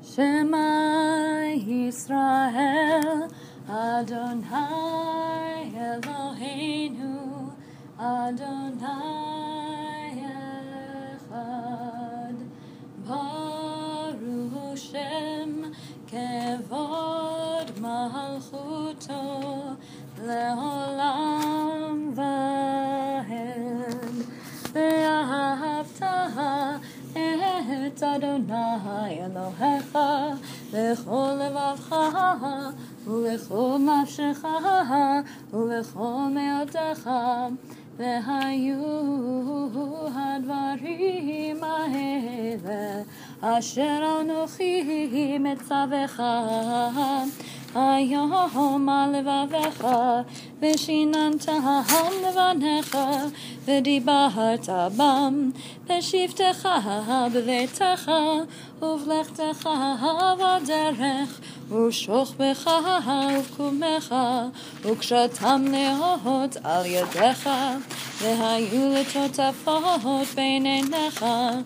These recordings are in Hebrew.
Shema Yisrael, Adonai Eloheinu, Adonai Echad. Baruch Shem Kevod Malchuto Leolam Vahed. Ve'ahavta et Adonai Elohecha B'chol levavcha u'b'chol nafshecha u'b'chol me'otecha Ve'hayu hadvarim ha'ele asher anochi metzavecha Hayom al levavecha v'shinantam levanecha v'dibarta bam v'shivtecha b'veitecha uvlechtecha v'derech ושוכבך ובקומך וקשתם להות על ידיך והיו לטוטפות בין עיניך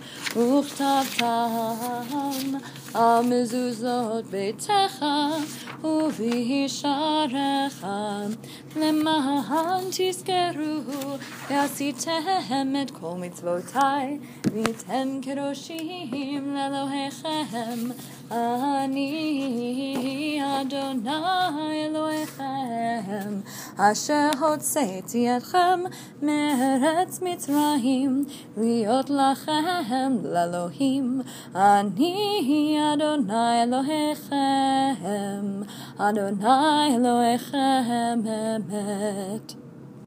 וכתבתם על מזוזות ביתך ובישעריך למען תזכרו ועשיתם את כל מצוותיי והייתם קדושים לאלוהיכם אני אדוני אלוהיכם אשר הוצאתי אתכם מארץ מצרים להיות לכם לאלוהים אני אדוני אלוהיכם אדוני אלוהיכם אמת